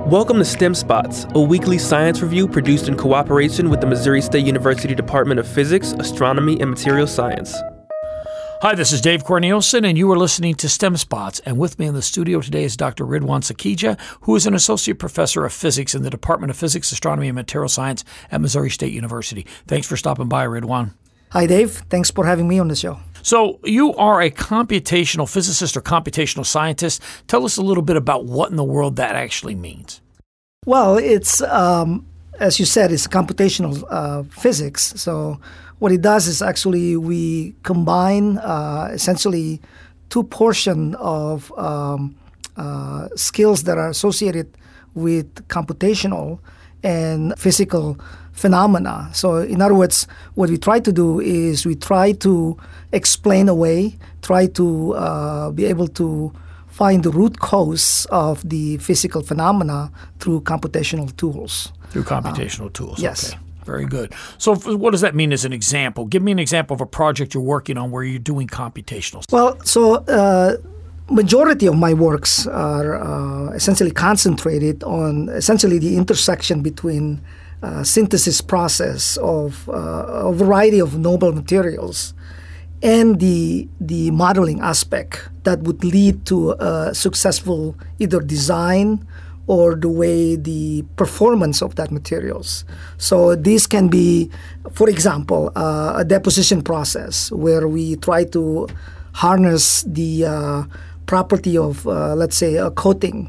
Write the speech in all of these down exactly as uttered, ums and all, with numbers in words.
Welcome to STEM Spots, a weekly science review produced in cooperation with the Missouri State University Department of Physics, Astronomy, and Material Science. Hi, this is Dave Cornelison, and you are listening to STEM Spots. And with me in the studio today is Doctor Ridwan Sakija, who is an associate professor of physics in the Department of Physics, Astronomy, and Material Science at Missouri State University. Thanks for stopping by, Ridwan. Hi, Dave. Thanks for having me on the show. So you are a computational physicist or computational scientist. Tell us a little bit about what in the world that actually means. Well, it's, um, as you said, it's computational uh, physics. So what it does is actually we combine uh, essentially two portions of um, uh, skills that are associated with computational and physical phenomena. So in other words, what we try to do is we try to explain away, try to uh, be able to find the root cause of the physical phenomena through computational tools. Through computational uh, tools, yes. Okay. Very good. So what does that mean as an example? Give me an example of a project you're working on where you're doing computational. Well, so uh, majority of my works are uh, essentially concentrated on essentially the intersection between uh, synthesis process of uh, a variety of noble materials and the the modeling aspect that would lead to a successful either design or the way the performance of that materials. So this can be, for example, uh, a deposition process where we try to harness the uh, property of, uh, let's say, a coating.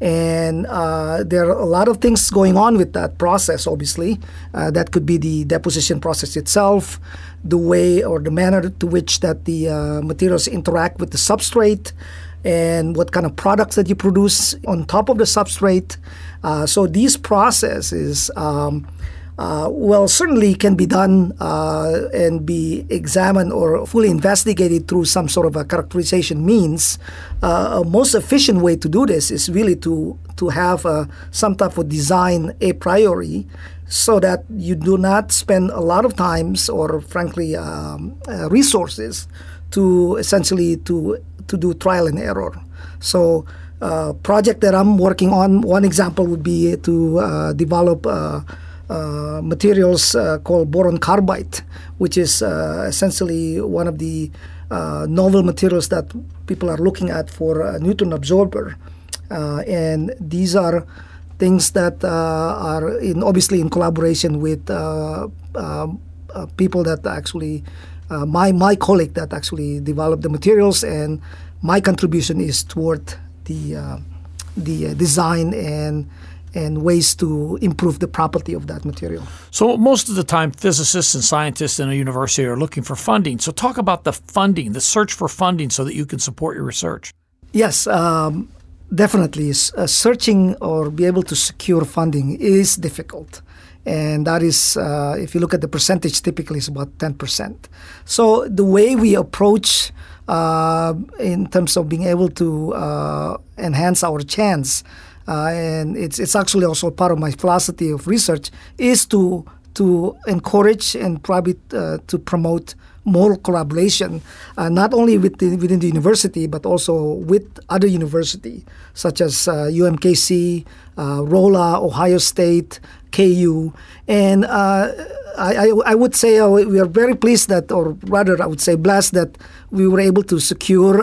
And uh, there are a lot of things going on with that process, obviously. Uh, that could be the deposition process itself, the way or the manner to which that the uh, materials interact with the substrate, and what kind of products that you produce on top of the substrate. Uh, so these processes, um, uh, well, certainly can be done uh, and be examined or fully investigated through some sort of a characterization means. Uh, a most efficient way to do this is really to, to have uh, some type of design a priori so that you do not spend a lot of times or, frankly, um, uh, resources to essentially to to do trial and error. So uh, project that I'm working on, one example would be to uh, develop uh, uh, materials uh, called boron carbide, which is uh, essentially one of the uh, novel materials that people are looking at for a neutron absorber. Uh, and these are things that uh, are in obviously in collaboration with uh, uh, uh, people that actually Uh, my my colleague that actually developed the materials, and my contribution is toward the uh, the uh, design and and ways to improve the property of that material. So most of the time, physicists and scientists in a university are looking for funding. So talk about the funding, the search for funding so that you can support your research. Yes, um, definitely. Uh, searching or be able to secure funding is difficult. And that is, uh, if you look at the percentage, typically it's about ten percent. So the way we approach uh, in terms of being able to uh, enhance our chance, uh, and it's it's actually also part of my philosophy of research, is to to encourage and probably uh, to promote more collaboration, uh, not only with the, within the university, but also with other universities, such as uh, U M K C, uh, ROLA, Ohio State, K U. And uh, I, I would say uh, we are very pleased that, or rather I would say blessed that we were able to secure uh,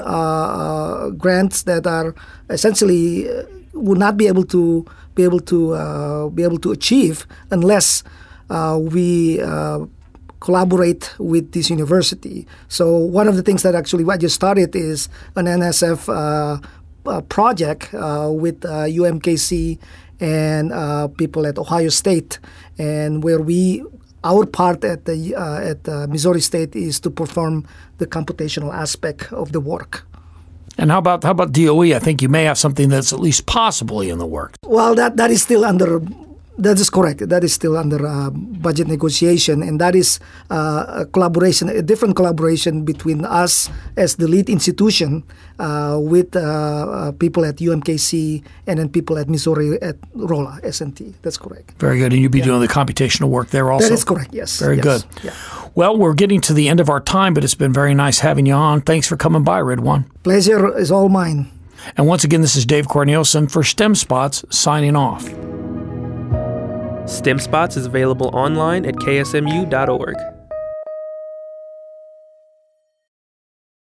uh, grants that are essentially uh, would not be able to be able to uh, be able to achieve unless uh, we uh, collaborate with this university. So one of the things that actually I just started is an N S F uh, uh, project uh, with uh, U M K C and uh, people at Ohio State, and where we our part at the uh, at uh, Missouri State is to perform the computational aspect of the work. And how about how about D O E? I think you may have something that's at least possibly in the works. Well, that that is still under. That is correct. That is still under uh, budget negotiation, and that is uh, a collaboration, a different collaboration between us as the lead institution uh, with uh, uh, people at U M K C and then people at Missouri at ROLA, S N T. That's correct. Very good. And you'll be yeah. doing the computational work there also? That is correct, yes. Very yes. good. Yeah. Well, we're getting to the end of our time, but it's been very nice having you on. Thanks for coming by, Ridwan. Pleasure is all mine. And once again, this is Dave Cornelison for STEM Spots, signing off. STEM Spots is available online at k s m u dot org.